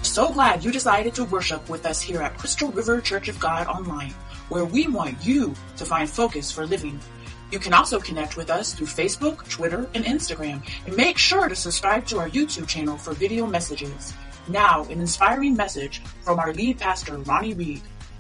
So glad you decided to worship with us here at Crystal River Church of God Online, where we want you to find focus for living. You can also connect with us through Facebook, Twitter, and Instagram, and make sure to subscribe to our YouTube channel for video messages. Now, an inspiring message from our lead pastor, Ronnie Reed.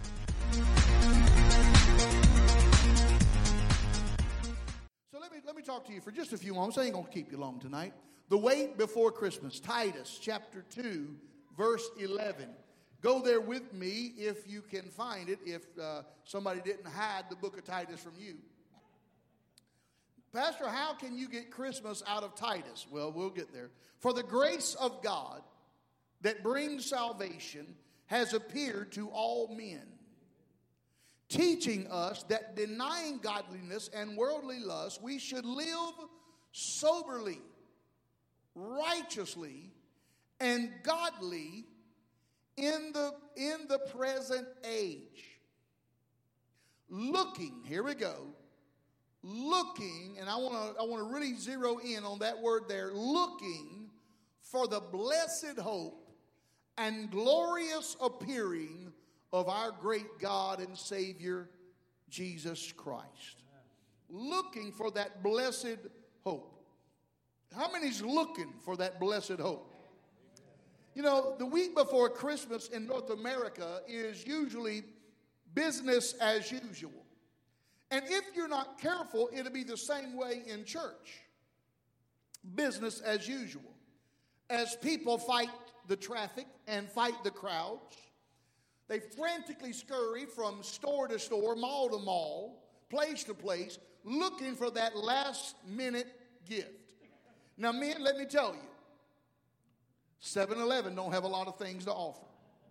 So let me talk to you for just a few moments. I ain't going to keep you long tonight. The wait before Christmas, Titus chapter 2, verse 11. Go there with me if you can find it, if somebody didn't hide the book of Titus from you. Pastor, how can you get Christmas out of Titus? Well, we'll get there. For the grace of God that brings salvation has appeared to all men, teaching us that denying godliness and worldly lust, we should live soberly, righteously, and godly in the present age. Looking, here we go. Looking, and I want to really zero in on that word there. Looking for the blessed hope and glorious appearing of our great God and Savior, Jesus Christ. Looking for that blessed hope. How many's looking for that blessed hope? You know, the week before Christmas in North America is usually business as usual. And if you're not careful, it'll be the same way in church. Business as usual. As people fight the traffic and fight the crowds, they frantically scurry from store to store, mall to mall, place to place, looking for that last minute gift. Now, men, let me tell you, 7-Eleven don't have a lot of things to offer.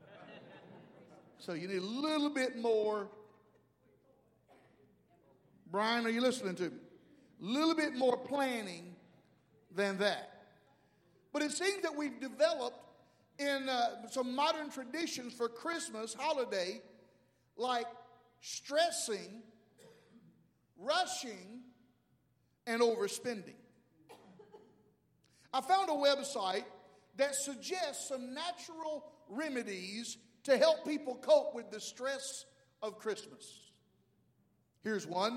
So you need a little bit more. Brian, are you listening to me? A little bit more planning than that. But it seems that we've developed in some modern traditions for Christmas holiday, like stressing, rushing, and overspending. I found a website that suggests some natural remedies to help people cope with the stress of Christmas. Here's one.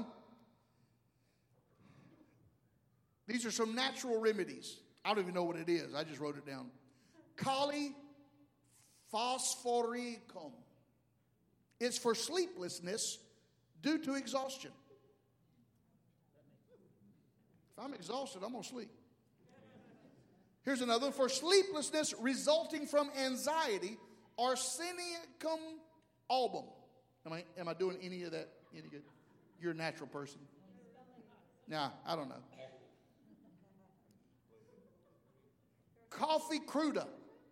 These are some natural remedies. I don't even know what it is. I just wrote it down. Polyphosphoricum. It's for sleeplessness due to exhaustion. If I'm exhausted, I'm going to sleep. Here's another one. For sleeplessness resulting from anxiety, Arsenicum album. Am I doing any of that any good? You're a natural person. Nah, I don't know. Coffee cruda.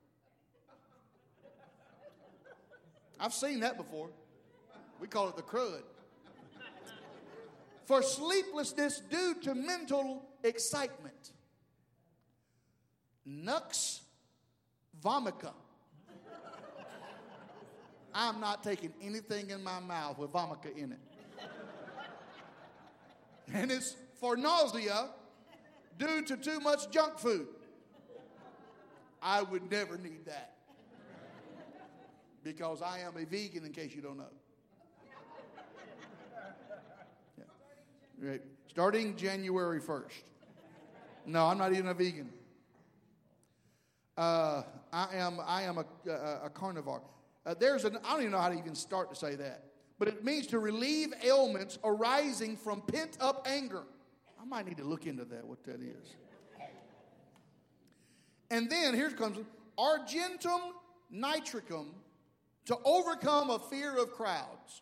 I've seen that before. We call it the crud. For sleeplessness due to mental excitement. Nux vomica. I'm not taking anything in my mouth with vomica in it. And it's for nausea due to too much junk food. I would never need that. Because I am a vegan, in case you don't know. Yeah. Right. Starting January 1st. No, I'm not even a vegan. I am a carnivore. I don't even know how to even start to say that. But it means to relieve ailments arising from pent-up anger. I might need to look into that, what that is. And then, here comes Argentum nitricum to overcome a fear of crowds.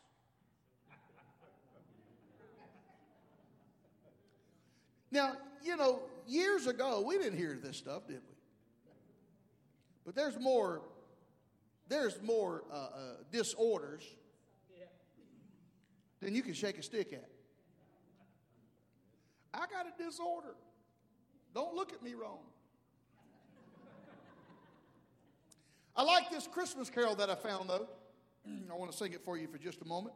Now, you know, years ago, we didn't hear this stuff, did we? But there's more disorders than you can shake a stick at. I got a disorder. Don't look at me wrong. I like this Christmas carol that I found, though. I want to sing it for you for just a moment.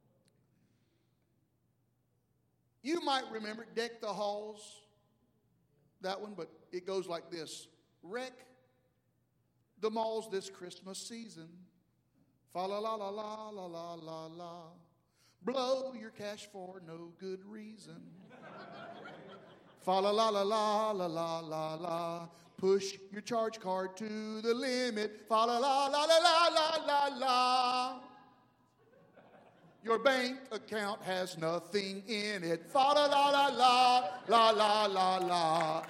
You might remember Deck the Halls, that one, but it goes like this. Wreck the malls this Christmas season. Fa la la la la la la la la. Blow your cash for no good reason. Fa la la la la la la la la. Push your charge card to the limit. Fa la la la la la la la la. Your bank account has nothing in it. Fa la la la la la la la la.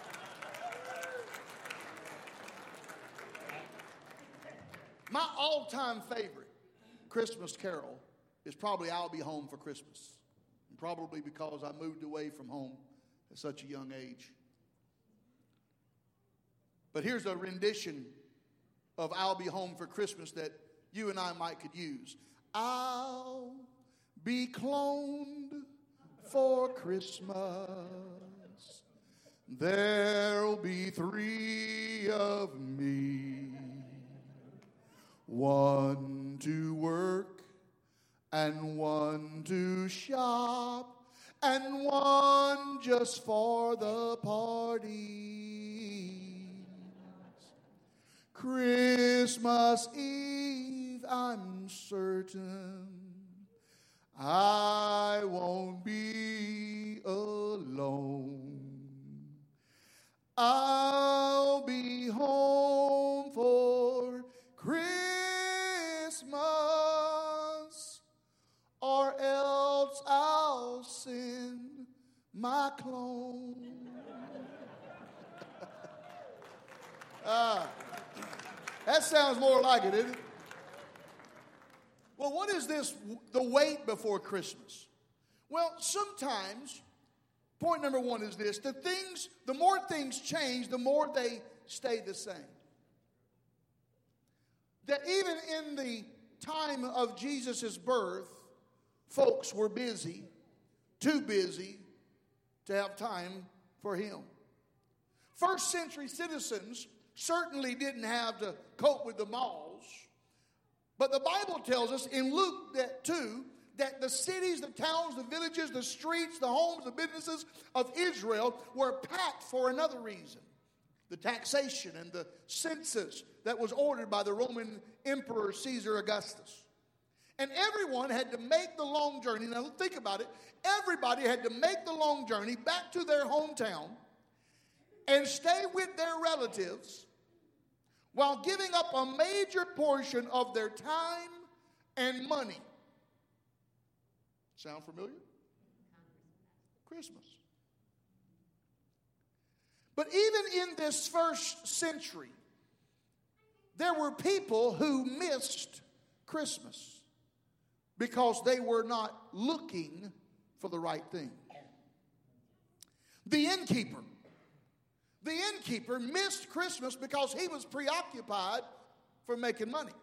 My all-time favorite Christmas carol is probably I'll Be Home for Christmas. And probably because I moved away from home at such a young age. But here's a rendition of I'll Be Home for Christmas that you and I might could use. I'll be cloned for Christmas. There'll be 3 of me. 1 to work, and 1 to shop, and 1 just for the parties. Christmas Eve, I'm certain I won't be alone. I'll be home for Christmas, or else I'll send my clone. That sounds more like it, isn't it? Well, what is this, the wait before Christmas? Well, sometimes, point number 1 is this, the more things change, the more they stay the same. That even in the time of Jesus' birth, folks were busy, too busy to have time for him. First century citizens certainly didn't have to cope with the malls. But the Bible tells us in Luke 2 that the cities, the towns, the villages, the streets, the homes, the businesses of Israel were packed for another reason. The taxation and the census that was ordered by the Roman Emperor Caesar Augustus. And everyone had to make the long journey. Now think about it. Everybody had to make the long journey back to their hometown and stay with their relatives while giving up a major portion of their time and money. Sound familiar? Christmas. But even in this first century, there were people who missed Christmas because they were not looking for the right thing. The innkeeper missed Christmas because he was preoccupied for making money.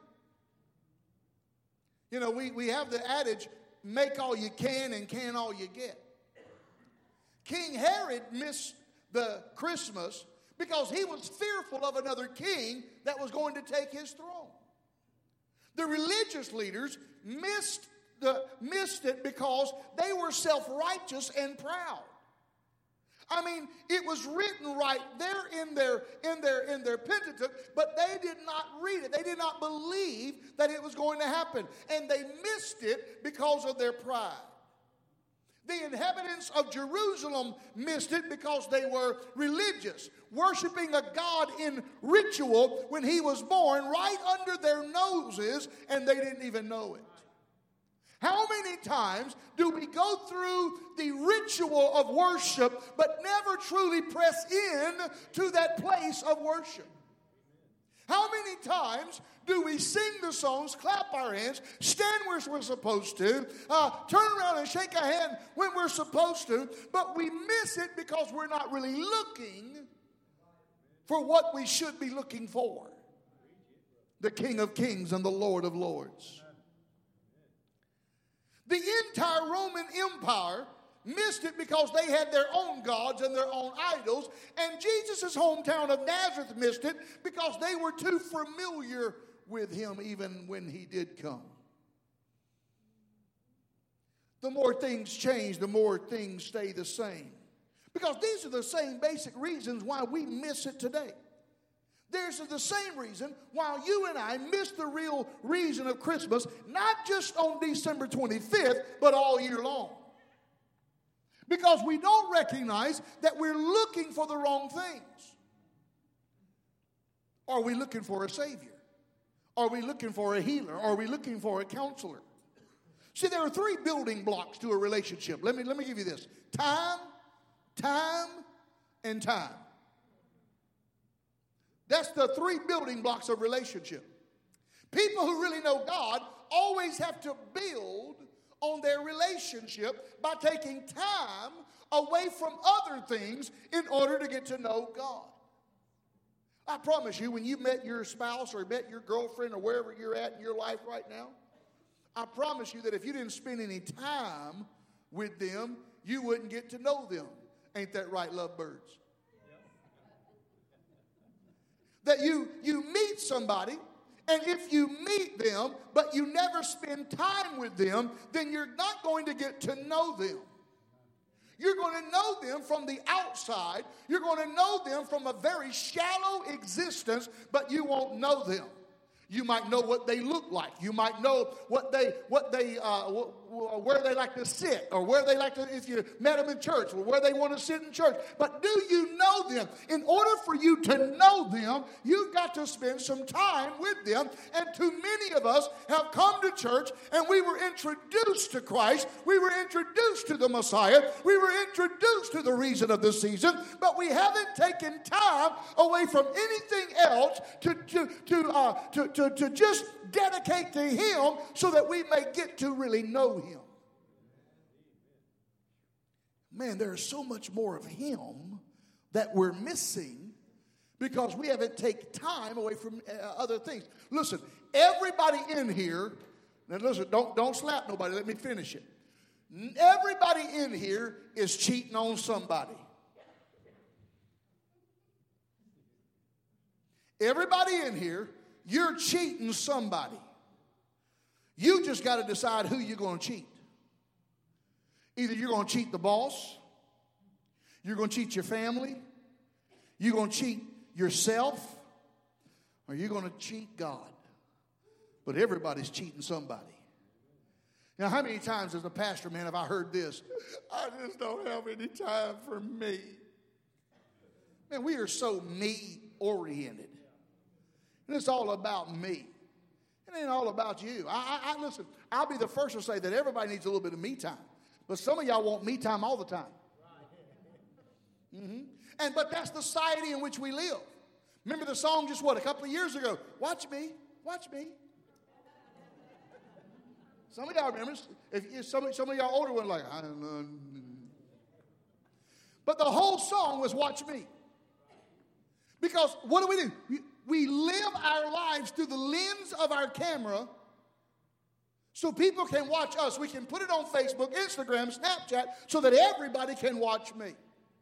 You know, we have the adage, make all you can and can all you get. King Herod missed the Christmas because he was fearful of another king that was going to take his throne. The religious leaders missed it because they were self-righteous and proud. I mean, it was written right there in their Pentateuch, but they did not read it. They did not believe that it was going to happen, and they missed it because of their pride. The inhabitants of Jerusalem missed it because they were religious, worshiping a God in ritual when he was born right under their noses, and they didn't even know it. How many times do we go through the ritual of worship but never truly press in to that place of worship? How many times do we sing the songs, clap our hands, stand where we're supposed to, turn around and shake a hand when we're supposed to, but we miss it because we're not really looking for what we should be looking for? The King of Kings and the Lord of Lords. The entire Roman Empire missed it because they had their own gods and their own idols. And Jesus' hometown of Nazareth missed it because they were too familiar with him even when he did come. The more things change, the more things stay the same. Because these are the same basic reasons why we miss it today. This is the same reason why you and I miss the real reason of Christmas, not just on December 25th, but all year long. Because we don't recognize that we're looking for the wrong things. Are we looking for a Savior? Are we looking for a healer? Are we looking for a counselor? See, there are 3 building blocks to a relationship. Let me give you this. Time, and time. That's the 3 building blocks of relationship. People who really know God always have to build on their relationship by taking time away from other things in order to get to know God. I promise you, when you met your spouse or met your girlfriend or wherever you're at in your life right now, I promise you that if you didn't spend any time with them, you wouldn't get to know them. Ain't that right, lovebirds? That you meet somebody, and if you meet them, but you never spend time with them, then you're not going to get to know them. You're going to know them from the outside. You're going to know them from a very shallow existence, but you won't know them. You might know what they look like. You might know where they like to sit, or where they like to, if you met them in church, or where they want to sit in church. But do you know them? In order for you to know them, you've got to spend some time with them. And too many of us have come to church and we were introduced to Christ. We were introduced to the Messiah. We were introduced to the reason of the season, but we haven't taken time away from anything else to just dedicate to Him so that we may get to really know Him. Man, there's so much more of Him that we're missing because we haven't taken time away from other things. Listen, everybody in here, now listen, don't slap nobody, let me finish it. Everybody in here is cheating on somebody. Everybody in here, you're cheating somebody. You just got to decide who you're going to cheat. Either you're going to cheat the boss, you're going to cheat your family, you're going to cheat yourself, or you're going to cheat God. But everybody's cheating somebody. Now, how many times as a pastor, man, have I heard this? I just don't have any time for me. Man, we are so me-oriented. And it's all about me. It ain't all about you. Listen, I'll be the first to say that everybody needs a little bit of me time. But some of y'all want me time all the time. Mm-hmm. But that's the society in which we live. Remember the song just a couple of years ago? Watch me, watch me. Some of y'all remember. Some of y'all older ones like, I don't know. But the whole song was watch me. Because what do? We live our lives through the lens of our camera so people can watch us. We can put it on Facebook, Instagram, Snapchat so that everybody can watch me.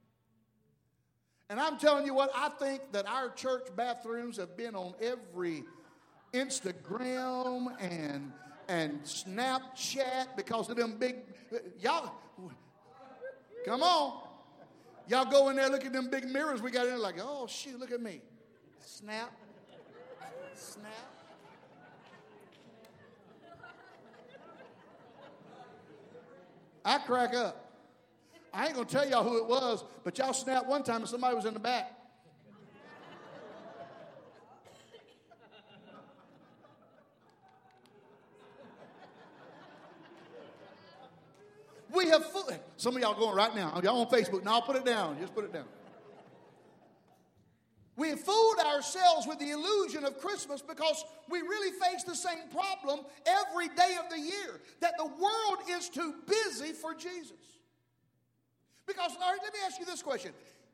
And I'm telling you what, I think that our church bathrooms have been on every Instagram and Snapchat because of them big, y'all, come on. Y'all go in there, look at them big mirrors we got in there like, oh, shoot, look at me. Snap. I crack up. I ain't going to tell y'all who it was, but y'all snapped one time and somebody was in the back. We have some of y'all going right now. Y'all on Facebook. Now I'll put it down. Just put it down. We have fooled ourselves with the illusion of Christmas because we really face the same problem every day of the year, that the world is too busy for Jesus. Because, all right, let me ask you this question.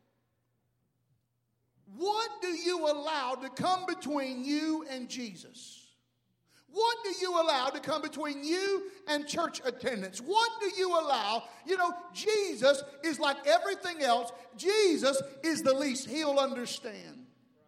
What do you allow to come between you and Jesus? What do you allow to come between you and church attendance? What do you allow? You know, Jesus is like everything else. Jesus is the least he'll understand.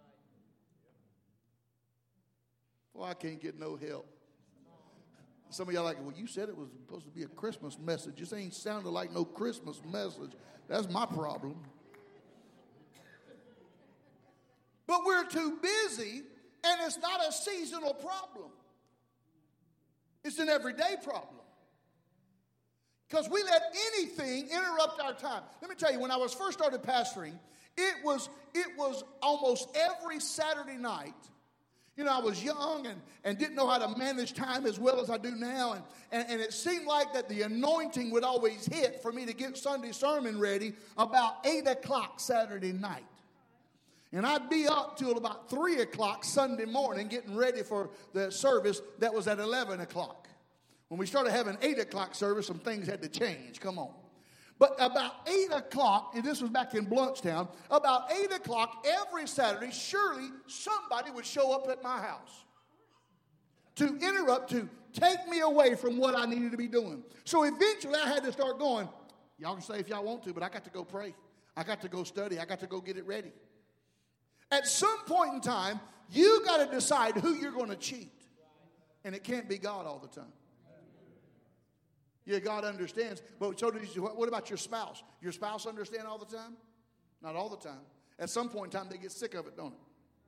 Well, I can't get no help. Some of y'all like, well, you said it was supposed to be a Christmas message. This ain't sounded like no Christmas message. That's my problem. But we're we're too busy, and it's not a seasonal problem. It's an everyday problem. Because we let anything interrupt our time. Let me tell you, when I was first started pastoring, it was almost every Saturday night. You know, I was young and didn't know how to manage time as well as I do now. And it seemed like that the anointing would always hit for me to get Sunday sermon ready about 8 o'clock Saturday night. And I'd be up till about 3 o'clock Sunday morning getting ready for the service that was at 11 o'clock. When we started having 8 o'clock service, some things had to change. Come on. But about 8 o'clock, and this was back in Bluntstown, about 8 o'clock every Saturday, surely somebody would show up at my house to interrupt, to take me away from what I needed to be doing. So eventually I had to start going, y'all can say if y'all want to, but I got to go pray. I got to go study. I got to go get it ready. At some point in time, you got to decide who you're going to cheat. And it can't be God all the time. Yeah, God understands. But so does, what about your spouse? Your spouse understand all the time? Not all the time. At some point in time, they get sick of it, don't it?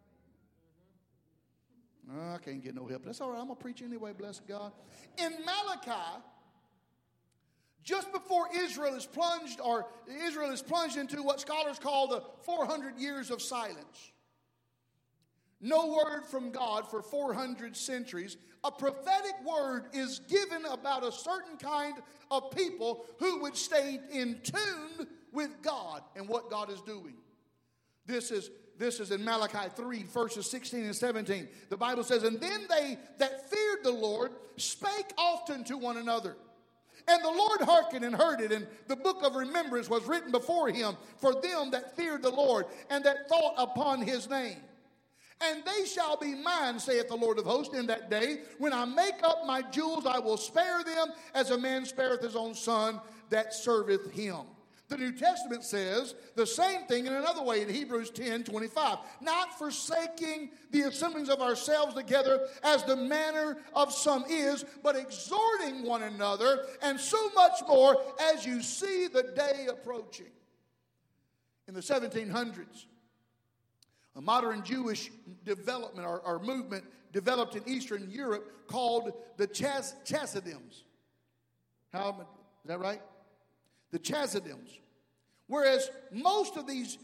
Oh, I can't get no help. That's all right. I'm going to preach anyway, bless God. In Malachi, just before Israel is plunged into what scholars call the 400 years of silence. No word from God for 400 centuries. A prophetic word is given about a certain kind of people who would stay in tune with God and what God is doing. This is in Malachi 3, verses 16 and 17. The Bible says, and then they that feared the Lord spake often to one another. And the Lord hearkened and heard it, and the book of remembrance was written before him for them that feared the Lord and that thought upon his name. And they shall be mine, saith the Lord of hosts, in that day. When I make up my jewels, I will spare them as a man spareth his own son that serveth him. The New Testament says the same thing in another way in Hebrews 10:25. Not forsaking the assemblies of ourselves together as the manner of some is, but exhorting one another, and so much more as you see the day approaching. In the 1700s, a modern Jewish development or movement developed in Eastern Europe called the Chassidims. Is that right? The Chassidims. Whereas most of these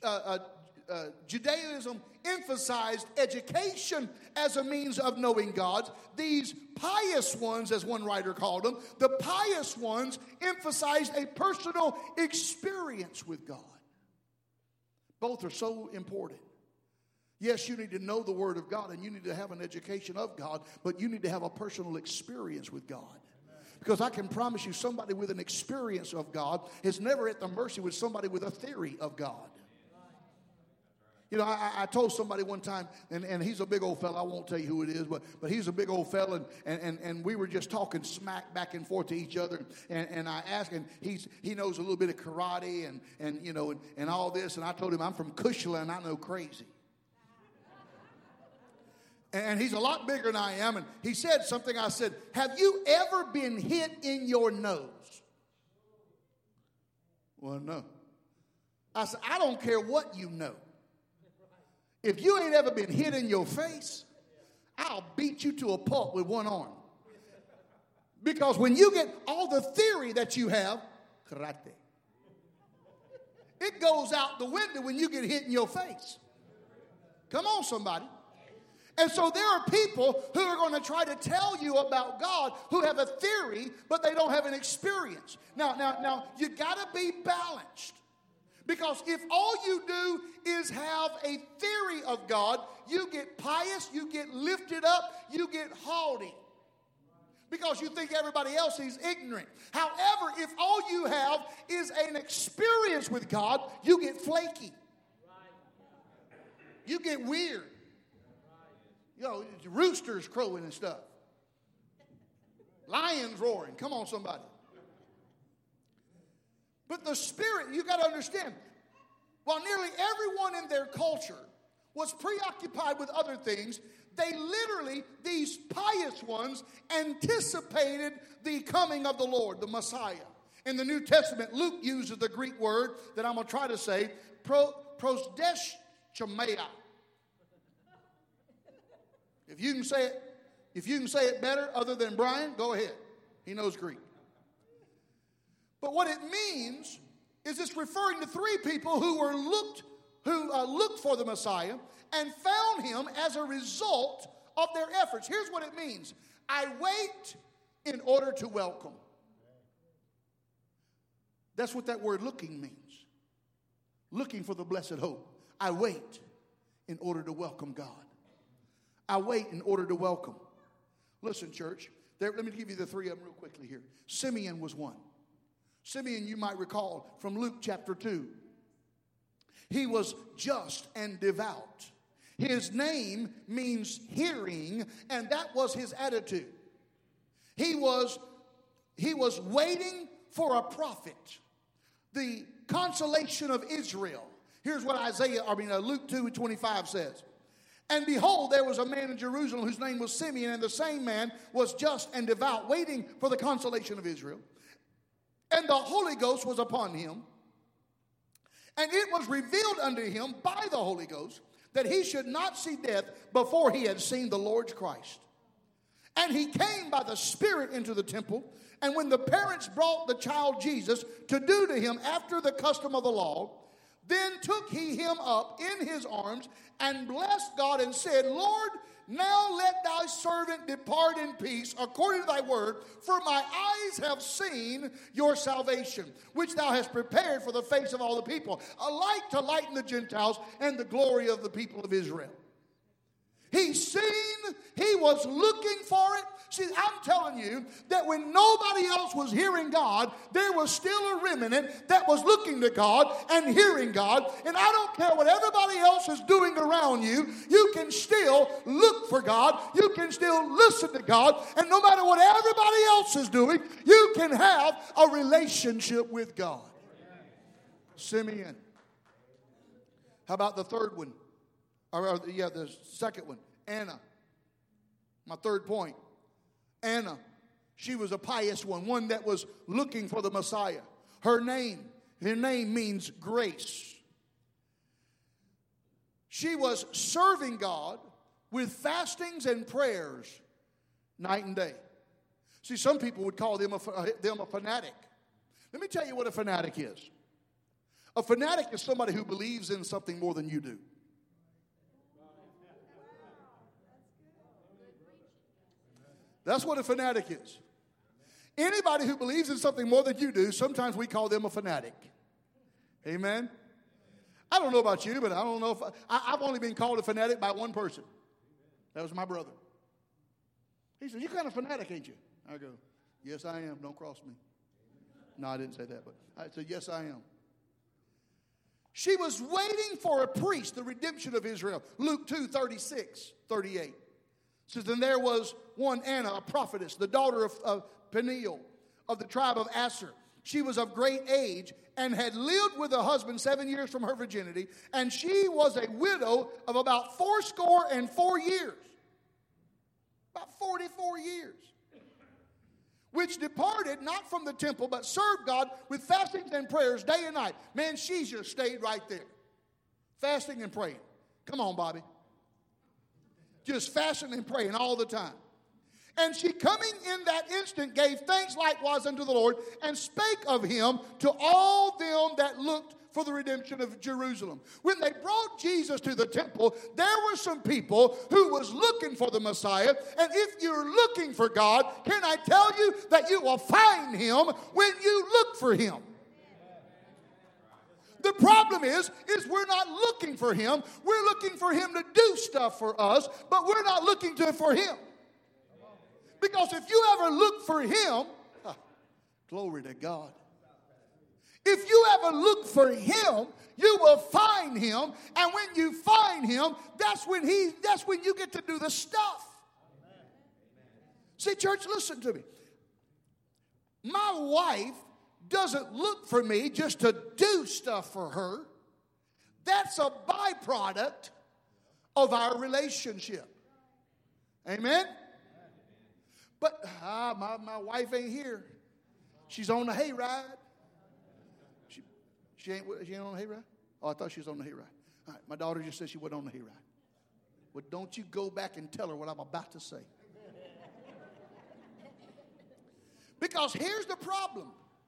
Judaism emphasized education as a means of knowing God, these pious ones, as one writer called them, the pious ones emphasized a personal experience with God. Both are so important. Yes, you need to know the Word of God and you need to have an education of God, but you need to have a personal experience with God. Because I can promise you somebody with an experience of God is never at the mercy with somebody with a theory of God. You know, I told somebody one time, and he's a big old fella. I won't tell you who it is, but he's a big old fella, and we were just talking smack back and forth to each other. And I asked him, he knows a little bit of karate and all this. And I told him I'm from Cushla and I know crazy. And he's a lot bigger than I am. And he said something. I said, have you ever been hit in your nose? Well, no. I said, I don't care what you know. If you ain't ever been hit in your face, I'll beat you to a pulp with one arm. Because when you get all the theory that you have, karate, it goes out the window when you get hit in your face. Come on, somebody. And so there are people who are going to try to tell you about God who have a theory, but they don't have an experience. Now, you got to be balanced. Because if all you do is have a theory of God, you get pious, you get lifted up, you get haughty. Because you think everybody else is ignorant. However, if all you have is an experience with God, you get flaky. You get weird. You know, roosters crowing and stuff. Lions roaring. Come on, somebody. But the Spirit, you got to understand, while nearly everyone in their culture was preoccupied with other things, they literally, these pious ones, anticipated the coming of the Lord, the Messiah. In the New Testament, Luke uses the Greek word that I'm going to try to say, prosdechomai. If you can say it better other than Brian, go ahead. He knows Greek. But what it means is it's referring to three people who looked for the Messiah and found him as a result of their efforts. Here's what it means. I wait in order to welcome. That's what that word looking means. Looking for the blessed hope. I wait in order to welcome God. I wait in order to welcome. Listen, church. Let me give you the three of them real quickly here. Simeon was one. Simeon, you might recall from Luke chapter 2. He was just and devout. His name means hearing, and that was his attitude. He was waiting for a prophet. The consolation of Israel. Here's what Luke 2:25 says. And behold, there was a man in Jerusalem whose name was Simeon, and the same man was just and devout, waiting for the consolation of Israel. And the Holy Ghost was upon him. And it was revealed unto him by the Holy Ghost that he should not see death before he had seen the Lord's Christ. And he came by the Spirit into the temple. And when the parents brought the child Jesus to do to him after the custom of the law, then took he him up in his arms and blessed God and said, Lord, now let thy servant depart in peace according to thy word, for my eyes have seen your salvation, which thou hast prepared for the face of all the people, a light to lighten the Gentiles and the glory of the people of Israel. He was looking for it. See, I'm telling you that when nobody else was hearing God, there was still a remnant that was looking to God and hearing God. And I don't care what everybody else is doing around you, you can still look for God. You can still listen to God. And no matter what everybody else is doing, you can have a relationship with God. Simeon. How about the third one? The second one, Anna. My third point, Anna. She was a pious one that was looking for the Messiah. Her name means grace. She was serving God with fastings and prayers night and day. See, some people would call them a fanatic. Let me tell you what a fanatic is. A fanatic is somebody who believes in something more than you do. That's what a fanatic is. Anybody who believes in something more than you do, sometimes we call them a fanatic. Amen? I don't know about you, but I don't know if I've only been called a fanatic by one person. That was my brother. He said, "You're kind of fanatic, ain't you?" I go, "Yes, I am. Don't cross me." No, I didn't say that, but I said, "Yes, I am." She was waiting for a priest, the redemption of Israel. Luke 2:36-38. Says, then there was one Anna, a prophetess, the daughter of Peniel, of the tribe of Asher. She was of great age and had lived with a husband 7 years from her virginity, and she was a widow of about 84 years. About 44 years. Which departed not from the temple, but served God with fastings and prayers day and night. Man, she just stayed right there. Fasting and praying. Come on, Bobby. Just fasting and praying all the time. And she coming in that instant gave thanks likewise unto the Lord, and spake of him to all them that looked for the redemption of Jerusalem. When they brought Jesus to the temple, there were some people who was looking for the Messiah. And if you're looking for God, can I tell you that you will find him when you look for him? The problem is we're not looking for him. We're looking for him to do stuff for us, but we're not looking for him. Because if you ever look for him, glory to God. If you ever look for him, you will find him. And when you find him, that's when you get to do the stuff. Amen. See, church, listen to me. My wife doesn't look for me just to do stuff for her. That's a byproduct of our relationship. Amen? But my wife ain't here. She's on the hayride. She ain't on the hayride? Oh, I thought she was on the hayride. All right, my daughter just said she wasn't on the hayride. Well, don't you go back and tell her what I'm about to say. Because here's the problem.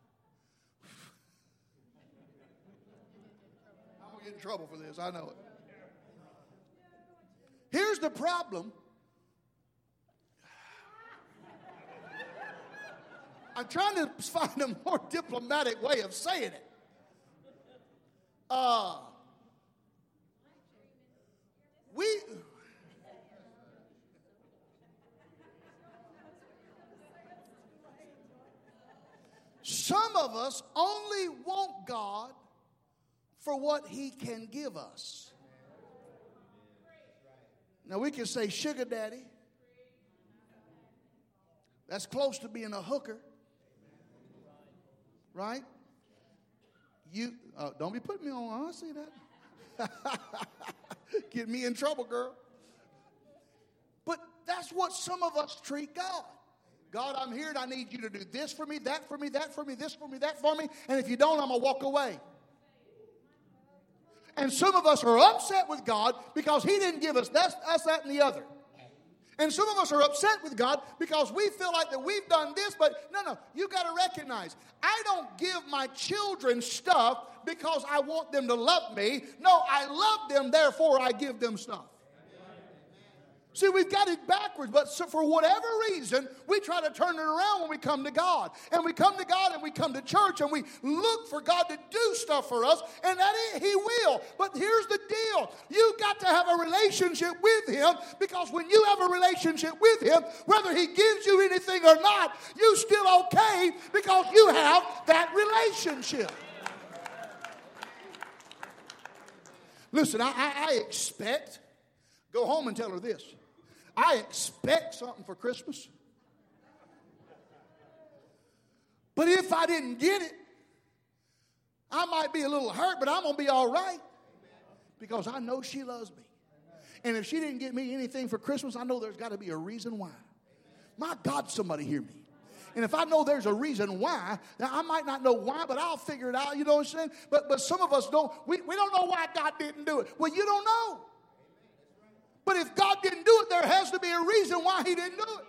I'm going to get in trouble for this. I know it. Here's the problem. I'm trying to find a more diplomatic way of saying it. Some of us only want God for what He can give us. Now we can say sugar daddy. That's close to being a hooker. Right? You don't be putting me on. I see that. Get me in trouble, girl. But that's what some of us treat God. God, I'm here and I need you to do this for me, that for me, that for me, this for me, that for me. And if you don't, I'm going to walk away. And some of us are upset with God because He didn't give us that, and the other. And some of us are upset with God because we feel like that we've done this, but no, you got to recognize, I don't give my children stuff because I want them to love me. No, I love them, therefore I give them stuff. See, we've got it backwards, but for whatever reason, we try to turn it around when we come to God. And we come to God and we come to church and we look for God to do stuff for us, and He will. But here's the deal. You've got to have a relationship with Him, because when you have a relationship with Him, whether He gives you anything or not, you're still okay because you have that relationship. Listen, I expect, go home and tell her this. I expect something for Christmas. But if I didn't get it, I might be a little hurt, but I'm going to be all right because I know she loves me. And if she didn't get me anything for Christmas, I know there's got to be a reason why. My God, somebody hear me. And if I know there's a reason why, now I might not know why, but I'll figure it out, you know what I'm saying? But some of us don't, we don't know why God didn't do it. Well, you don't know. But if God didn't do it, there has to be a reason why He didn't do it.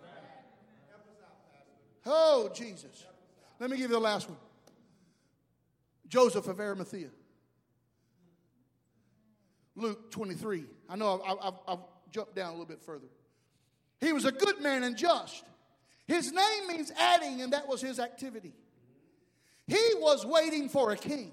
Oh, Jesus. Let me give you the last one. Joseph of Arimathea. Luke 23. I know I've jumped down a little bit further. He was a good man and just. His name means adding, and that was his activity. He was waiting for a king.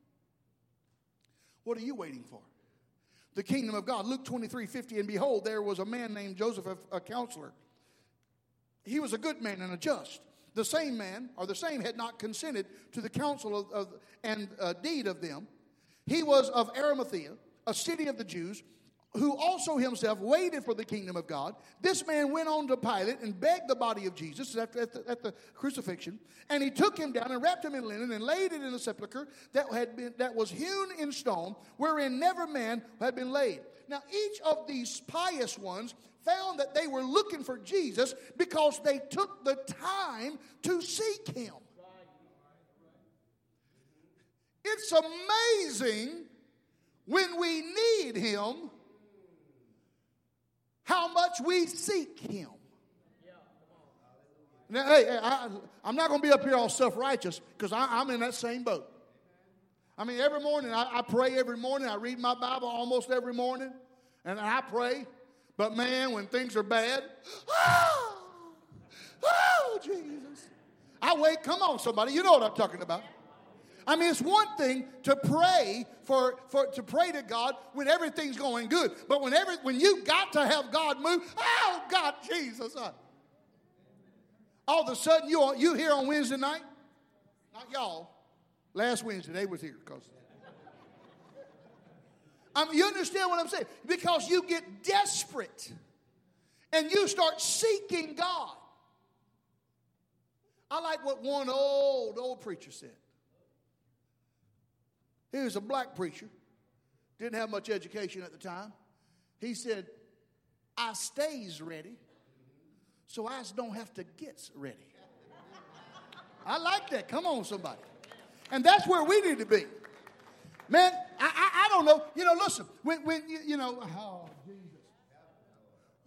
What are you waiting for? The kingdom of God. Luke 23:50. And behold, there was a man named Joseph, a counselor. He was a good man and a just. The same man, or the same, had not consented to the counsel and deed of them. He was of Arimathea, a city of the Jews, who also himself waited for the kingdom of God. This man went on to Pilate and begged the body of Jesus at the crucifixion. And he took him down and wrapped him in linen and laid it in a sepulchre that was hewn in stone, wherein never man had been laid. Now each of these pious ones found that they were looking for Jesus because they took the time to seek Him. It's amazing when we need Him how much we seek Him. Now, hey, I'm not going to be up here all self-righteous because I'm in that same boat. I mean, every morning, I pray every morning. I read my Bible almost every morning, and I pray. But, man, when things are bad, oh, Jesus. I wait. Come on, somebody. You know what I'm talking about. I mean, it's one thing to pray to pray to God when everything's going good, but when you got to have God move, oh God, Jesus! All of a sudden, you here on Wednesday night, not y'all. Last Wednesday they was here because. You understand what I'm saying? Because you get desperate and you start seeking God. I like what one old preacher said. He was a black preacher. Didn't have much education at the time. He said, I stays ready, so I don't have to get ready. I like that. Come on, somebody. And that's where we need to be. Man, I don't know. You know, listen, when oh, Jesus.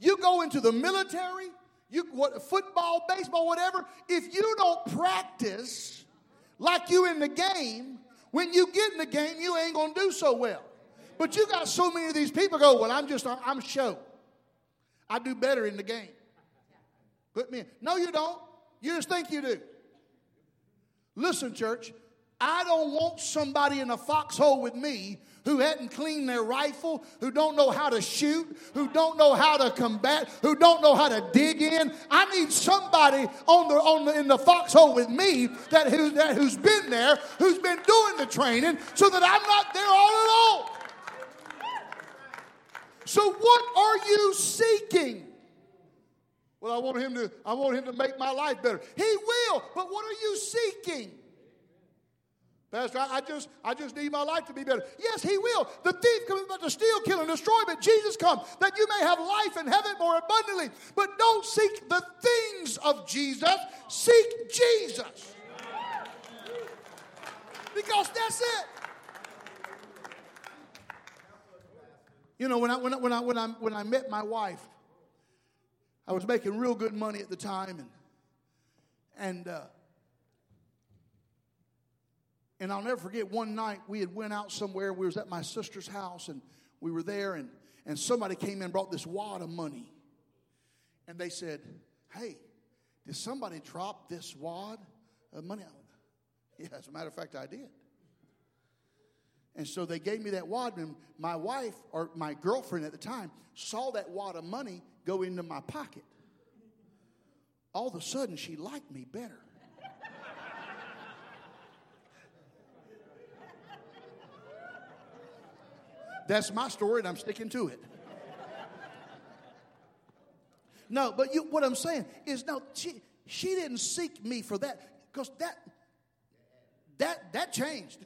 You go into the military, football, baseball, whatever. If you don't practice like you in the game, when you get in the game, you ain't going to do so well. But you got so many of these people go, well, I'm show. I do better in the game. Put me in. No, you don't. You just think you do. Listen, church, I don't want somebody in a foxhole with me who hadn't cleaned their rifle, who don't know how to shoot, who don't know how to combat, who don't know how to dig in. I need somebody in the foxhole with me who's been there, who's been doing the training, so that I'm not there all alone. So what are you seeking? Well, I want him to make my life better. He will, but what are you seeking? Pastor, I just need my life to be better. Yes, he will. The thief comes but to steal, kill, and destroy, but Jesus comes that you may have life and have it more abundantly. But don't seek the things of Jesus. Seek Jesus. Because that's it. You know, when I met my wife, I was making real good money at the time, and I'll never forget one night we had went out somewhere. We was at my sister's house, and we were there, and somebody came in and brought this wad of money. And they said, hey, did somebody drop this wad of money? Yeah, as a matter of fact, I did. And so they gave me that wad, and my wife, or my girlfriend at the time, saw that wad of money go into my pocket. All of a sudden, she liked me better. That's my story, and I'm sticking to it. No, but what I'm saying is, no, she didn't seek me for that, because that changed.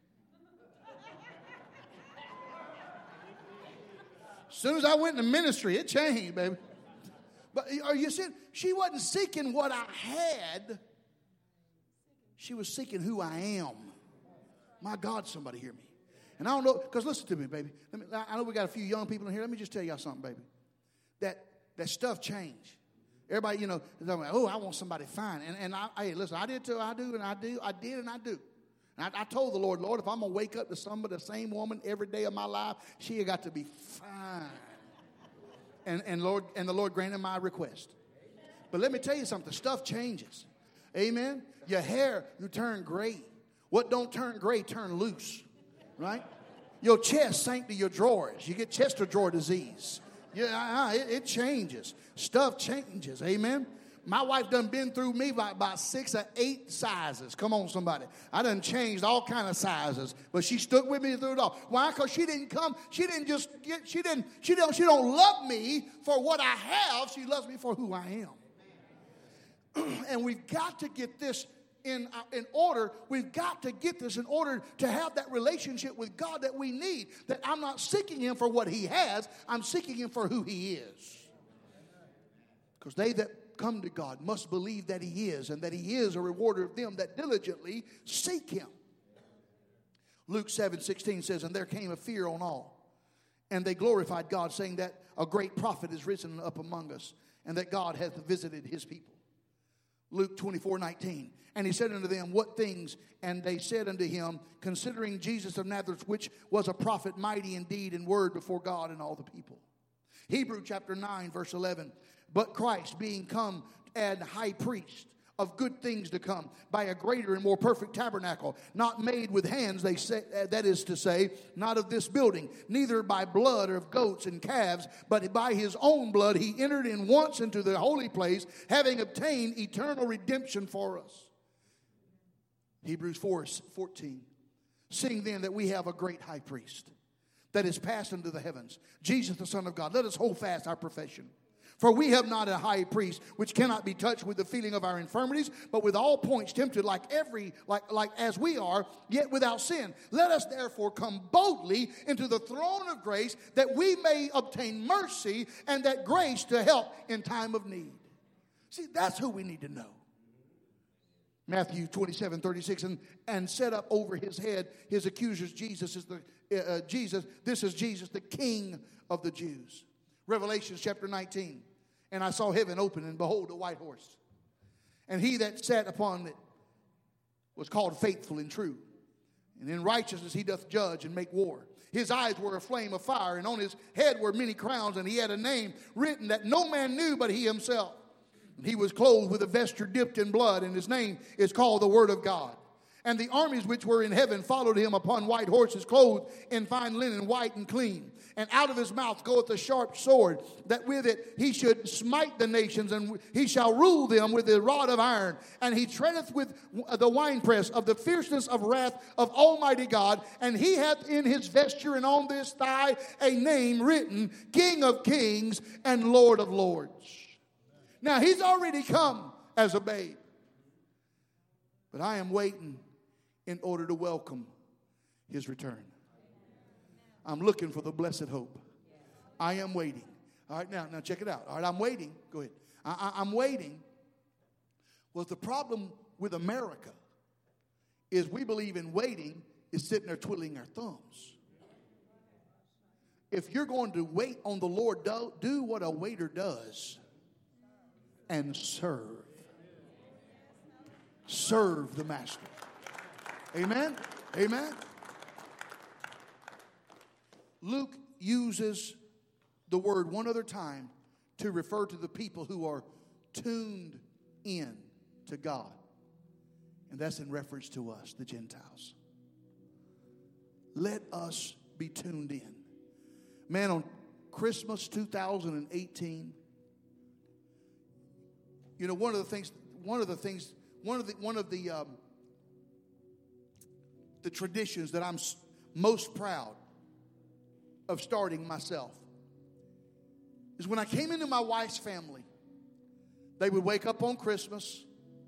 As soon as I went into ministry, it changed, baby. But are you seeing? She wasn't seeking what I had. She was seeking who I am. My God, somebody hear me. And I don't know, because listen to me, baby. I know we got a few young people in here. Let me just tell y'all something, baby. That stuff changed. Everybody, you know, oh, I want somebody fine. And hey, listen, I did too. I did and I do. And I told the Lord, if I'm going to wake up to somebody, the same woman every day of my life, she got to be fine. And the Lord granted my request. But let me tell you something. Stuff changes. Amen. Your hair, you turn gray. What don't turn gray, turn loose. Right? Your chest sank to your drawers. You get chest or drawer disease. Yeah, it changes. Stuff changes. Amen. My wife done been through me by about 6 or 8 sizes. Come on, somebody. I done changed all kind of sizes, but she stuck with me through it all. Why? Because she didn't come. She don't love me for what I have. She loves me for who I am. And we've got to get this in order. We've got to get this in order to have that relationship with God that we need. That I'm not seeking him for what he has. I'm seeking him for who he is. Because they that come to God must believe that he is, and that he is a rewarder of them that diligently seek him. Luke 7:16 says, and there came a fear on all, and they glorified God, saying that a great prophet is risen up among us, and that God hath visited his people. Luke 24:19, and he said unto them, what things? And they said unto him, considering Jesus of Nazareth, which was a prophet, mighty in deed and word before God and all the people. Hebrews chapter 9, verse 11, but Christ being come and high priest of good things to come, by a greater and more perfect tabernacle, not made with hands, they say, that is to say, not of this building, neither by blood of goats and calves, but by his own blood he entered in once into the holy place, having obtained eternal redemption for us. Hebrews 4:14, seeing then that we have a great high priest that is passed into the heavens, Jesus the Son of God, let us hold fast our profession. For we have not a high priest which cannot be touched with the feeling of our infirmities, but with all points tempted like as we are, yet without sin. Let us therefore come boldly into the throne of grace, that we may obtain mercy and that grace to help in time of need. See, that's who we need to know. Matthew 27:36, and set up over his head his accusers. This is Jesus, the King of the Jews. Revelation chapter 19. And I saw heaven open, and behold, a white horse. And he that sat upon it was called Faithful and True. And in righteousness he doth judge and make war. His eyes were a flame of fire, and on his head were many crowns, and he had a name written that no man knew but he himself. And he was clothed with a vesture dipped in blood, and his name is called the Word of God. And the armies which were in heaven followed him upon white horses, clothed in fine linen, white and clean. And out of his mouth goeth a sharp sword, that with it he should smite the nations, and he shall rule them with a rod of iron. And he treadeth with the winepress of the fierceness of wrath of Almighty God. And he hath in his vesture and on this thigh a name written, King of Kings and Lord of Lords. Now he's already come as a babe, but I am waiting in order to welcome his return. I'm looking for the blessed hope. I am waiting. All right, now check it out. All right, I'm waiting. Go ahead. I'm waiting. Well, the problem with America is we believe in waiting is sitting there twiddling our thumbs. If you're going to wait on the Lord, do what a waiter does and serve. Serve the master. Amen? Amen? Luke uses the word one other time to refer to the people who are tuned in to God. And that's in reference to us, the Gentiles. Let us be tuned in. Man, on Christmas 2018, you know, one of the traditions that I'm most proud of starting myself is when I came into my wife's family, they would wake up on Christmas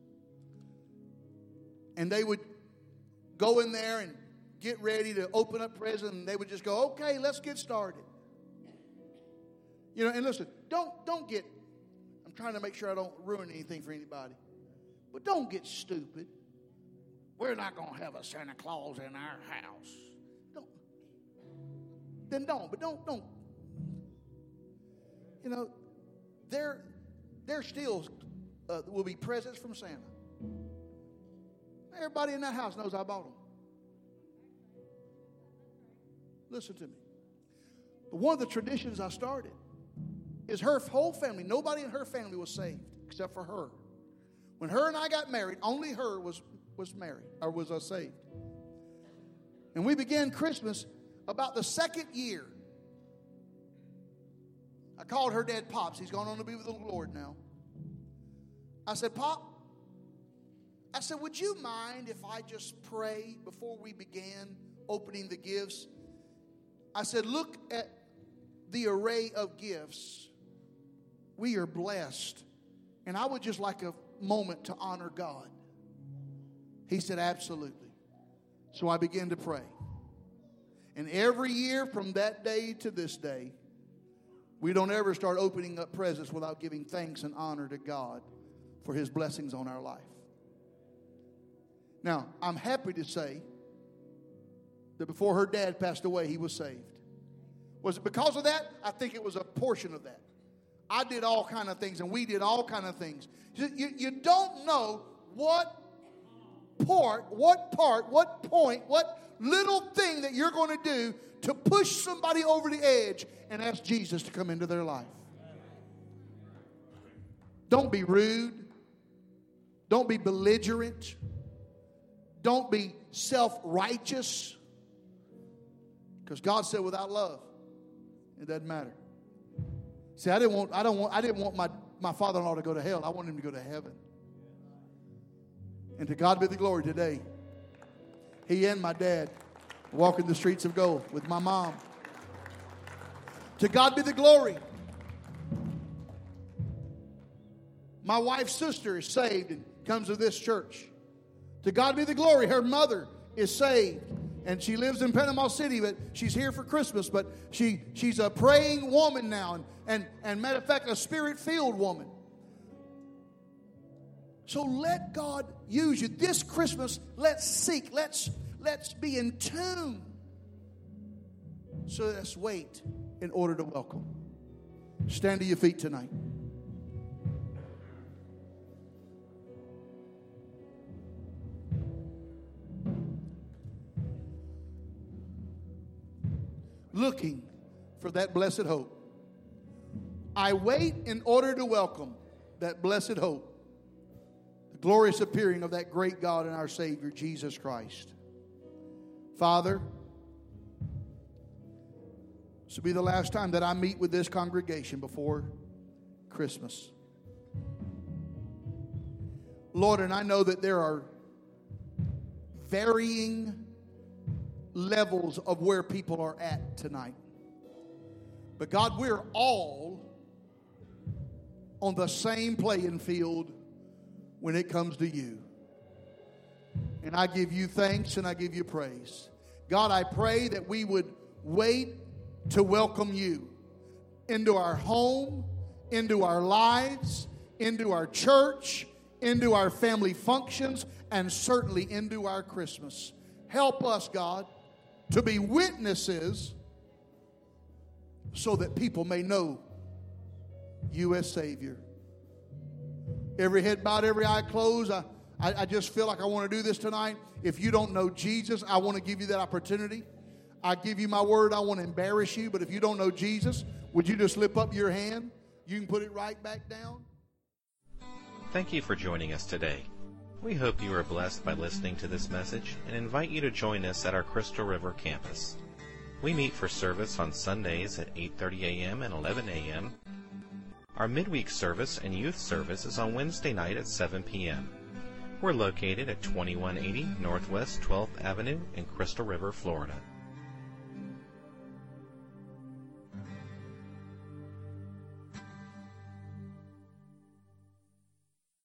and they would go in there and get ready to open up presents, and they would just go, okay, let's get started. You know, and listen, don't get, I'm trying to make sure I don't ruin anything for anybody, but don't get stupid. We're not going to have a Santa Claus in our house. Then don't. But don't. You know, there still will be presents from Santa. Everybody in that house knows I bought them. Listen to me. But one of the traditions I started is her whole family. Nobody in her family was saved except for her. When her and I got married, only her was married or was saved. And we began Christmas about the second year. I called her dad Pops. He's gone on to be with the Lord now. I said, Pop, I said, would you mind if I just pray before we began opening the gifts? I said, look at the array of gifts. We are blessed. And I would just like a moment to honor God. He said, absolutely. So I began to pray. And every year from that day to this day, we don't ever start opening up presents without giving thanks and honor to God for his blessings on our life. Now, I'm happy to say that before her dad passed away, he was saved. Was it because of that? I think it was a portion of that. I did all kind of things, and we did all kind of things. You don't know what point, what little thing that you're going to do to push somebody over the edge and ask Jesus to come into their life. Don't be rude. Don't be belligerent. Don't be self-righteous. Because God said without love, it doesn't matter. See, I didn't want my father-in-law to go to hell. I want him to go to heaven. And to God be the glory today. He and my dad walking the streets of gold with my mom. To God be the glory. My wife's sister is saved and comes to this church. To God be the glory. Her mother is saved. And she lives in Panama City, but she's here for Christmas. But she's a praying woman now. And matter of fact, a spirit-filled woman. So let God use you. This Christmas, let's seek. Let's be in tune. So let's wait in order to welcome. Stand to your feet tonight. Looking for that blessed hope. I wait in order to welcome that blessed hope, the glorious appearing of that great God and our Savior, Jesus Christ. Father, this will be the last time that I meet with this congregation before Christmas. Lord, and I know that there are varying levels of where people are at tonight. But God, we're all on the same playing field when it comes to you. And I give you thanks and I give you praise. God, I pray that we would wait to welcome you into our home, into our lives, into our church, into our family functions, and certainly into our Christmas. Help us, God, to be witnesses so that people may know you as Savior. Every head bowed, every eye closed. I just feel like I want to do this tonight. If you don't know Jesus, I want to give you that opportunity. I give you my word. I want to embarrass you. But if you don't know Jesus, would you just lift up your hand? You can put it right back down. Thank you for joining us today. We hope you are blessed by listening to this message and invite you to join us at our Crystal River campus. We meet for service on Sundays at 8:30 a.m. and 11 a.m. Our midweek service and youth service is on Wednesday night at 7 p.m. We're located at 2180 Northwest 12th Avenue in Crystal River, Florida.